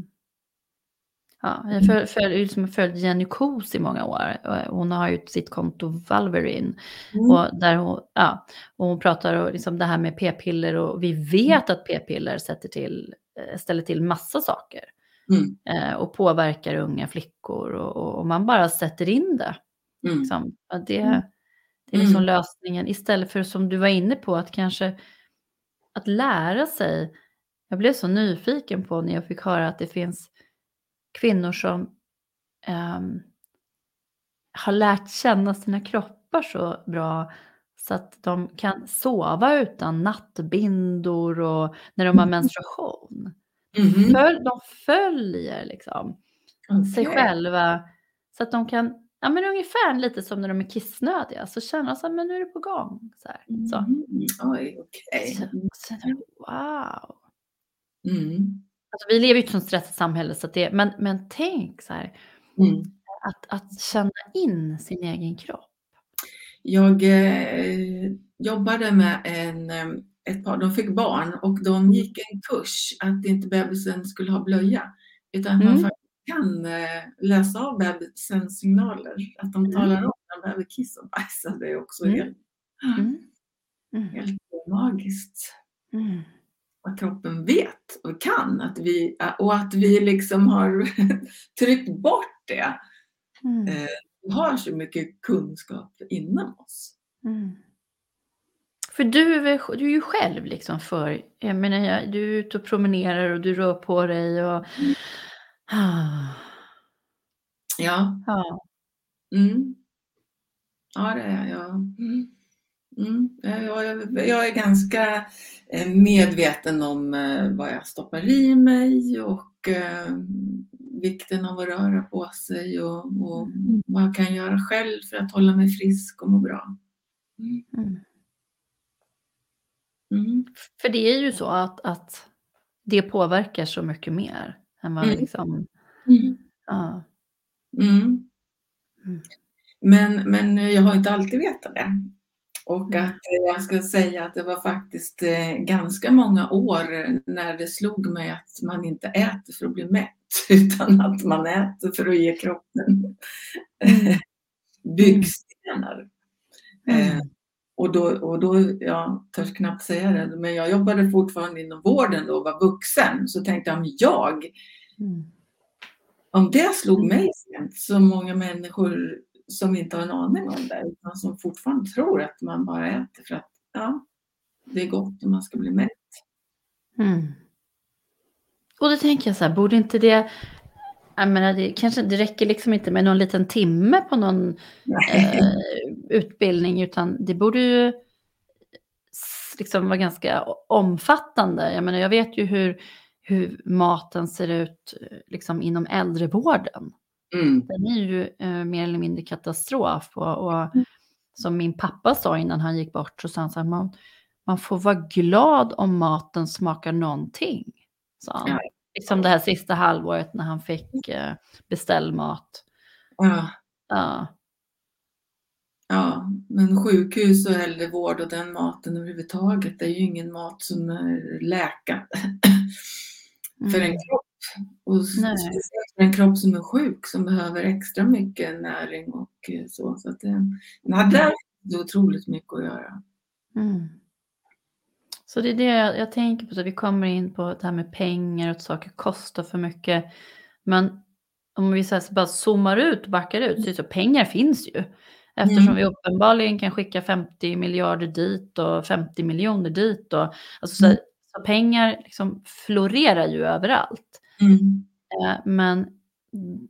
Ja, jag föl, föl, liksom följt Jenny Kos i många år. Och hon har ju sitt konto Valverine. Mm. Och, där hon, ja, och hon pratar om liksom det här med p-piller. Och vi vet att p-piller sätter till, eh, ställer till massa saker. Mm. Eh, och påverkar unga flickor. Och, och, och man bara sätter in det. Mm. Liksom. Att det, Mm. det är liksom Mm. lösningen. Istället för som du var inne på att kanske att lära sig. Jag blev så nyfiken på när jag fick höra att det finns kvinnor som ehm, har lärt känna sina kroppar så bra så att de kan sova utan nattbindor och när de har menstruation. Mhm. Föl, de följer liksom sig Okej. själva så att de kan, ja men ungefär lite som när de är kissnödiga så känner de så här, men nu är det på gång. Så här. Så. Mhm. Oj, okej. Så, så, wow. Mm. Alltså, vi lever ju i ett sånt stressat samhälle så att det, men, men tänk så här, Mm. att, att känna in sin egen kropp. jag eh, jobbade med en, eh, ett par, de fick barn och de gick en kurs att inte bebisen skulle ha blöja. Utan att man Mm. faktiskt kan eh, läsa av bebisens signaler. Att de Mm. talar om när de behöver kissa och bajsa. Det är också Mm. helt, Mm. Mm. helt magiskt. Mm. Att kroppen vet och kan. Att vi, och att vi liksom har tryckt bort det. Mm. Eh, vi har så mycket kunskap inom oss. Mm. För du är, väl, du är ju själv liksom för, jag menar, jag- du är ute och promenerar och du rör på dig och ah, Ja. ja. Mm. Ja, det är jag. Mm. Mm. Jag, jag, jag är ganska eh, medveten om eh, vad jag stoppar i mig och eh, vikten av att röra på sig och, och vad jag kan göra själv för att hålla mig frisk och må bra. Mm. Mm. Mm. För det är ju så att, att det påverkar så mycket mer än vad vi Mm. liksom, Mm. ja. Mm. Mm. Men, men jag har inte alltid vetat det. Och Mm. att eh, jag ska säga att det var faktiskt eh, ganska många år när det slog mig att man inte äter för att bli mätt utan att man äter för att ge kroppen Mm. byggstenar. Eh, Mm. och då, och då, jag törs knappt säga det, men jag jobbade fortfarande inom vården då och var vuxen. Så tänkte jag, men jag, Mm. om det slog Mm. mig sent, så många människor som inte har en aning om det, utan som fortfarande tror att man bara äter för att ja, det är gott om man ska bli mätt. Mm. Och då tänker jag så här, borde inte det, jag menar, det kanske det räcker liksom inte med någon liten timme på någon Nej. eh, utbildning, utan det borde ju s- liksom vara ganska o- omfattande. Jag menar, jag vet ju hur, hur maten ser ut eh, liksom inom äldrevården. Mm. Den är ju eh, mer eller mindre katastrof. Och, och som min pappa sa innan han gick bort, så sa han så här, man, man får vara glad om maten smakar någonting, sa Ja. han. Liksom det här sista halvåret när han fick eh, beställmat. Ja. Ja. Ja, men sjukhus och äldrevård och den maten överhuvudtaget, det är ju ingen mat som är läkande för en Mm. kropp. Och Nej. speciellt för en kropp som är sjuk, som behöver extra mycket näring och eh, så. Så att det, nej, där är det otroligt mycket att göra. Mm. Så det är det jag, jag tänker på, så vi kommer in på det här med pengar och att saker kostar för mycket. Men om vi så här bara zoomar ut och backar ut, så är det så, pengar finns ju. Eftersom Mm. vi uppenbarligen kan skicka femtio miljarder dit och femtio miljoner dit. Och, alltså så, Mm. så pengar liksom florerar ju överallt. Mm. Eh, men mm,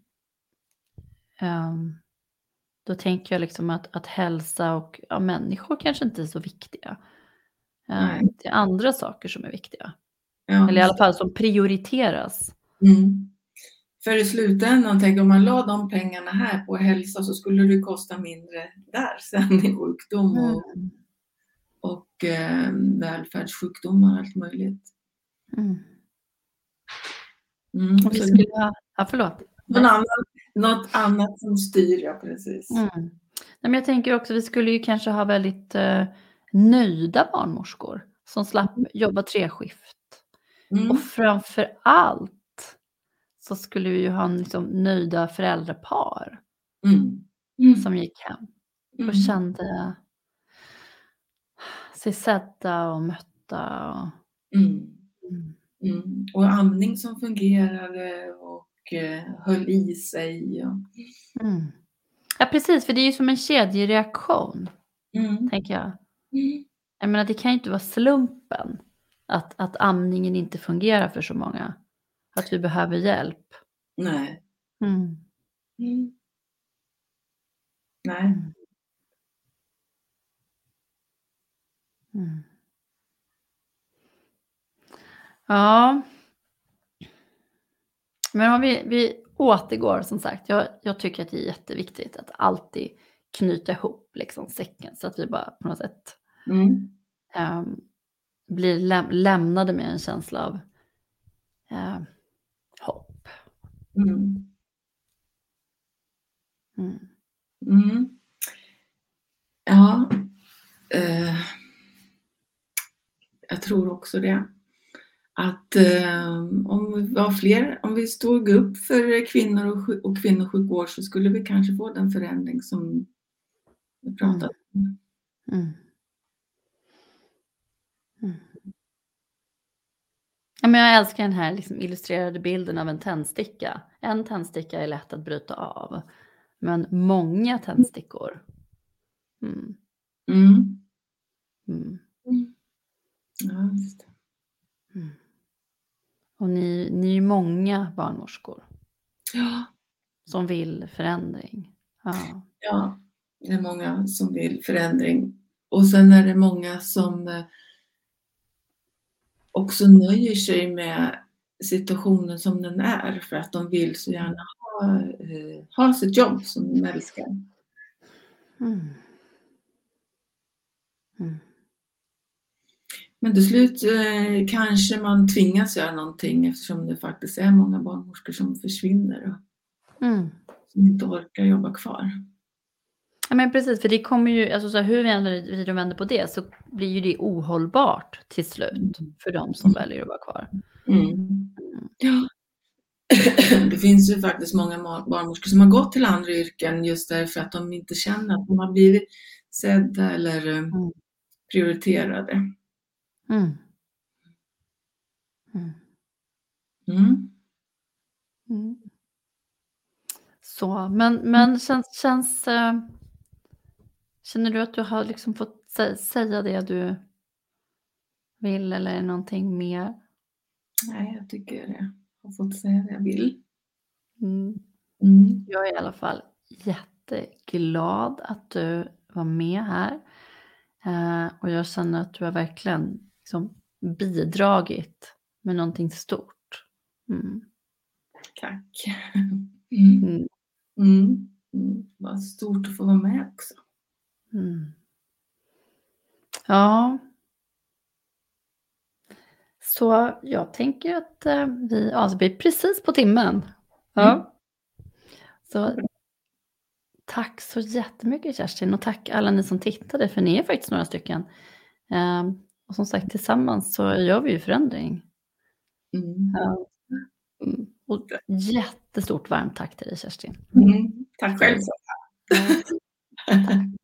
ehm, då tänker jag liksom att, att hälsa och ja, människor kanske inte är så viktiga. Eh, Nej. det är andra saker som är viktiga. Ja, Eller i alla fall som prioriteras. mm. För i slutändan, tänk om man la de pengarna här på hälsa, så skulle det kosta mindre där sen i sjukdom och, Mm. och eh, välfärdssjukdomar och allt möjligt. Mm. Mm, Och vi så skulle ha, ja, förlåt. någon annan, något annat som styr, ja precis. Mm. Nej, men jag tänker också, vi skulle ju kanske ha väldigt eh, nöjda barnmorskor som slapp jobba treskift. Mm. Och framför allt så skulle vi ju ha en liksom nöjda föräldrapar Mm. Mm. som gick hem och Mm. kände sig sedda och mötta. Och, Mm. mm. Mm. Och amning som fungerade och eh, höll i sig. Och, Mm. Ja, precis, för det är ju som en kedjereaktion, mm. tänker jag. Mm. Jag menar, det kan ju inte vara slumpen att, att amningen inte fungerar för så många. Att vi behöver hjälp. Nej. Mm. Mm. Nej. Mm. Mm. Ja, men om vi, vi återgår, som sagt. Jag, jag tycker att det är jätteviktigt att alltid knyta ihop liksom säcken, så att vi bara på något sätt Mm. ehm, blir läm- lämnade med en känsla av eh, hopp. Mm. Mm. Mm. Ja, eh, jag tror också det. Att eh, om vi var fler, om vi stod upp för kvinnor och, sjuk- och kvinnosjukvård så skulle vi kanske få den förändring som vi pratat om. Mm. Mm. Ja, men jag älskar den här liksom illustrerade bilden av en tändsticka. En tändsticka är lätt att bryta av, men många tändstickor. Mm. Mm. Mm. Mm. Ja, just det. Mm. Och ni, ni är ju många barnmorskor Ja, som vill förändring. Ja. ja, det är många som vill förändring. Och sen är det många som eh, också nöjer sig med situationen som den är för att de vill så gärna ha, eh, ha sitt jobb som de älskar. Mm. Mm. Men till slut eh, kanske man tvingas göra någonting eftersom det faktiskt är många barnmorskor som försvinner och Mm. som inte orkar jobba kvar. Ja, men precis, för det kommer ju, alltså så här, hur vi än vrider och vänder på det så blir ju det ohållbart till slut för de som väljer att vara kvar. Mm. Ja. Det finns ju faktiskt många ma- barnmorskor som har gått till andra yrken just därför att de inte känner att de har blivit sedda eller eh, Mm. prioriterade. Mm. Mm. Mm. Mm. Så, men, men känns, känns, eh, känner du att du har liksom fått sä- säga det du vill eller är det någonting mer? Nej, jag tycker jag har fått säga det jag vill. Mm. Mm. Jag är i alla fall jätteglad att du var med här. Eh, och jag känner att du har verkligen liksom bidragit med någonting stort. Mm. Tack. Mm. Mm. Mm. Mm. Vad stort att få vara med också. Mm. Ja. Så jag tänker att eh, vi avslutar precis på timmen. Ja. Mm. Så tack så jättemycket Kerstin och tack alla ni som tittade för ni är faktiskt några stycken. Eh, och som sagt tillsammans så gör vi ju förändring. Mm. Ja. Mm. Och jättestort varmt tack till dig Kerstin. Mm. Tack själv. Ja. Tack.